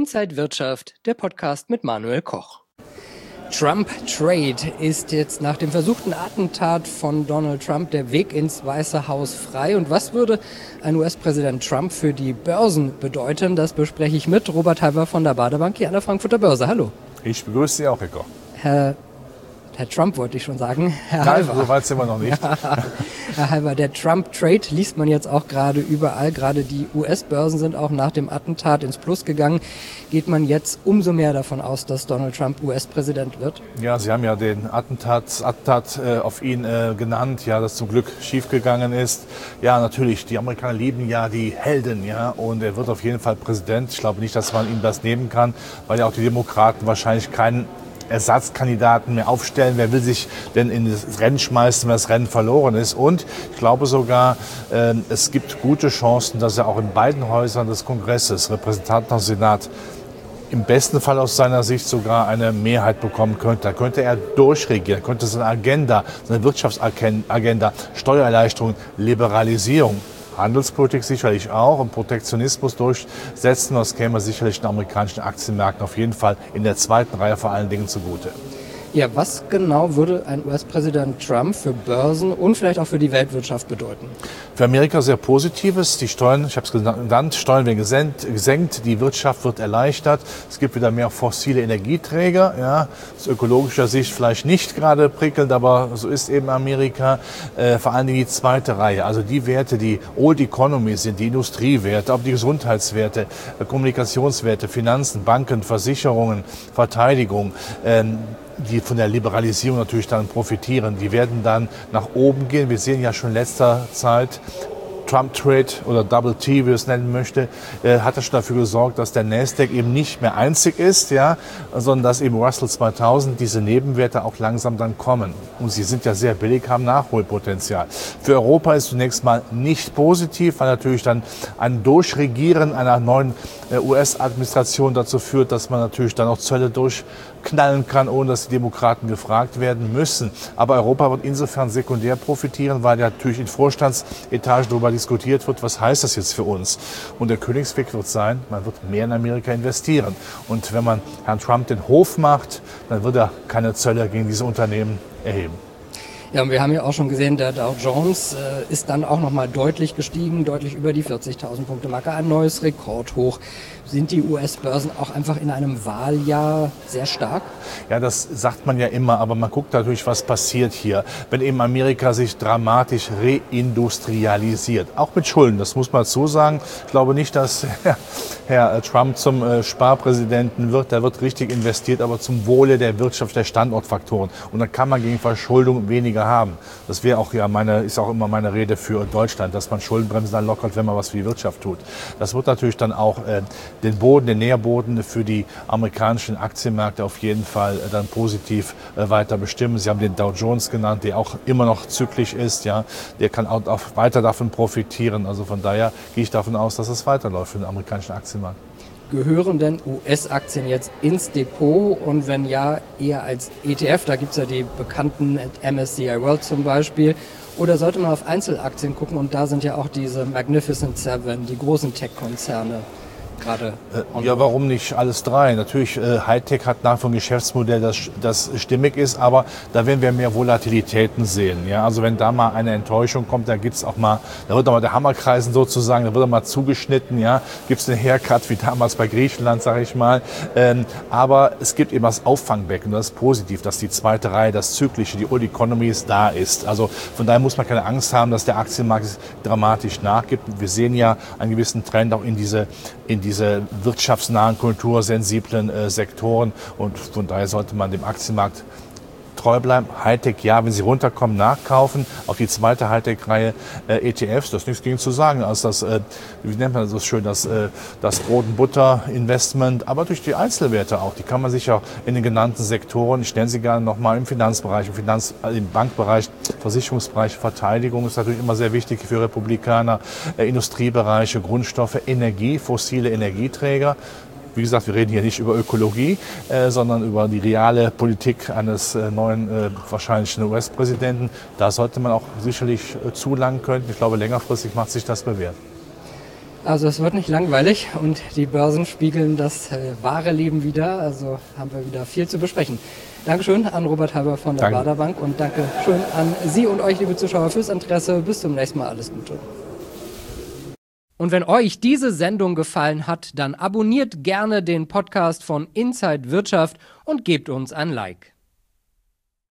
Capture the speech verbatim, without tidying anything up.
Inside Wirtschaft, der Podcast mit Manuel Koch. Trump Trade ist jetzt nach dem versuchten Attentat von Donald Trump der Weg ins Weiße Haus frei. Und was würde ein U S-Präsident Trump für die Börsen bedeuten? Das bespreche ich mit Robert Halver von der Baderbank hier an der Frankfurter Börse. Hallo. Ich begrüße Sie auch, Herr Koch. Herr Herr Trump wollte ich schon sagen. Herr Nein, Halver. so weit sind wir noch nicht. Herr Halver, der Trump-Trade liest man jetzt auch gerade überall. Gerade die U S-Börsen sind auch nach dem Attentat ins Plus gegangen. Geht man jetzt umso mehr davon aus, dass Donald Trump U S-Präsident wird? Ja, Sie haben ja den Attentat, Attentat äh, auf ihn äh, genannt, ja, das zum Glück schiefgegangen ist. Ja, natürlich, die Amerikaner lieben ja die Helden, ja, und er wird auf jeden Fall Präsident. Ich glaube nicht, dass man ihm das nehmen kann, weil ja auch die Demokraten wahrscheinlich keinen Ersatzkandidaten mehr aufstellen. Wer will sich denn in das Rennen schmeißen, wenn das Rennen verloren ist? Und ich glaube sogar, äh, es gibt gute Chancen, dass er auch in beiden Häusern des Kongresses, Repräsentanten und Senat, im besten Fall aus seiner Sicht sogar eine Mehrheit bekommen könnte. Da könnte er durchregieren, könnte seine Agenda, seine Wirtschaftsagenda, Steuererleichterung, Liberalisierung, Handelspolitik sicherlich auch und Protektionismus durchsetzen. Das käme sicherlich den amerikanischen Aktienmärkten auf jeden Fall in der zweiten Reihe vor allen Dingen zugute. Ja, was genau würde ein U S-Präsident Trump für Börsen und vielleicht auch für die Weltwirtschaft bedeuten? Für Amerika sehr Positives. Die Steuern, ich habe es genannt, Steuern werden gesenkt, die Wirtschaft wird erleichtert. Es gibt wieder mehr fossile Energieträger. Ja, aus ökologischer Sicht vielleicht nicht gerade prickelnd, aber so ist eben Amerika. Äh, vor allen Dingen die zweite Reihe, also die Werte, die Old Economy sind, die Industriewerte, auch die Gesundheitswerte, äh, Kommunikationswerte, Finanzen, Banken, Versicherungen, Verteidigung. Ähm, die von der Liberalisierung natürlich dann profitieren. Die werden dann nach oben gehen. Wir sehen ja schon in letzter Zeit, Trump Trade oder Double T, wie es nennen möchte, äh, hat er schon dafür gesorgt, dass der Nasdaq eben nicht mehr einzig ist, ja, sondern dass eben Russell zweitausend, diese Nebenwerte auch langsam dann kommen. Und sie sind ja sehr billig, haben Nachholpotenzial. Für Europa ist zunächst mal nicht positiv, weil natürlich dann ein Durchregieren einer neuen äh, U S-Administration dazu führt, dass man natürlich dann auch Zölle durchknallen kann, ohne dass die Demokraten gefragt werden müssen. Aber Europa wird insofern sekundär profitieren, weil ja natürlich in Vorstandsetagen darüber diskutiert wird, was heißt das jetzt für uns? Und der Königsweg wird sein, man wird mehr in Amerika investieren. Und wenn man Herrn Trump den Hof macht, dann wird er keine Zölle gegen diese Unternehmen erheben. Ja, und wir haben ja auch schon gesehen, der Dow Jones äh, ist dann auch nochmal deutlich gestiegen, deutlich über die vierzigtausend Punkte Marke, ein neues Rekordhoch. Sind die U S-Börsen auch einfach in einem Wahljahr sehr stark? Ja, das sagt man ja immer, aber man guckt natürlich, was passiert hier. Wenn eben Amerika sich dramatisch reindustrialisiert, auch mit Schulden, das muss man dazu sagen. Ich glaube nicht, dass Herr Trump zum Sparpräsidenten wird. Der wird richtig investiert, aber zum Wohle der Wirtschaft, der Standortfaktoren. Und dann kann man gegen Verschuldung weniger haben. Das wäre auch ja meine, ist auch immer meine Rede für Deutschland, dass man Schuldenbremsen dann lockert, wenn man was für die Wirtschaft tut. Das wird natürlich dann auch äh, den Boden, den Nährboden für die amerikanischen Aktienmärkte auf jeden Fall äh, dann positiv äh, weiter bestimmen. Sie haben den Dow Jones genannt, der auch immer noch zyklisch ist, ja, der kann auch, auch weiter davon profitieren. Also von daher gehe ich davon aus, dass es weiterläuft für den amerikanischen Aktienmarkt. Gehören denn U S-Aktien jetzt ins Depot und wenn ja, eher als E T F? Da gibt es ja die bekannten M S C I World zum Beispiel. Oder sollte man auf Einzelaktien gucken und da sind ja auch diese Magnificent Seven, die großen Tech-Konzerne gerade. Äh, ja, warum nicht alles drei? Natürlich, äh, Hightech hat nach wie vor ein Geschäftsmodell, das, das stimmig ist, aber da werden wir mehr Volatilitäten sehen. Ja? Also wenn da mal eine Enttäuschung kommt, da gibt's auch mal, da wird auch mal der Hammer kreisen sozusagen, da wird auch mal zugeschnitten, ja, gibt's einen Haircut wie damals bei Griechenland, sage ich mal. Ähm, aber es gibt eben das Auffangbecken, das ist positiv, dass die zweite Reihe, das Zyklische, die Old Economy da ist. Also von daher muss man keine Angst haben, dass der Aktienmarkt dramatisch nachgibt. Wir sehen ja einen gewissen Trend auch in diese in diese wirtschaftsnahen, kultursensiblen äh, Sektoren und von daher sollte man dem Aktienmarkt treu bleiben. Hightech, ja, wenn sie runterkommen, nachkaufen. Auf die zweite Hightech-Reihe äh, E T Fs, das ist nichts gegen zu sagen. Also das, äh, wie nennt man das so schön, das, äh, das Brot- und Butter-Investment, aber durch die Einzelwerte auch. Die kann man sich auch in den genannten Sektoren, ich nenne sie gerne nochmal im Finanzbereich, im, Finanz-, im Bankbereich, Versicherungsbereich, Verteidigung ist natürlich immer sehr wichtig für Republikaner, äh, Industriebereiche, Grundstoffe, Energie, fossile Energieträger. Wie gesagt, wir reden hier nicht über Ökologie, äh, sondern über die reale Politik eines äh, neuen, äh, wahrscheinlichen U S-Präsidenten. Da sollte man auch sicherlich äh, zulangen können. Ich glaube, längerfristig macht sich das bewährt. Also es wird nicht langweilig und die Börsen spiegeln das äh, wahre Leben wieder. Also haben wir wieder viel zu besprechen. Dankeschön an Robert Halber von der Danke. Baader Bank und danke schön an Sie und euch, liebe Zuschauer, fürs Interesse. Bis zum nächsten Mal. Alles Gute. Und wenn euch diese Sendung gefallen hat, dann abonniert gerne den Podcast von Inside Wirtschaft und gebt uns ein Like.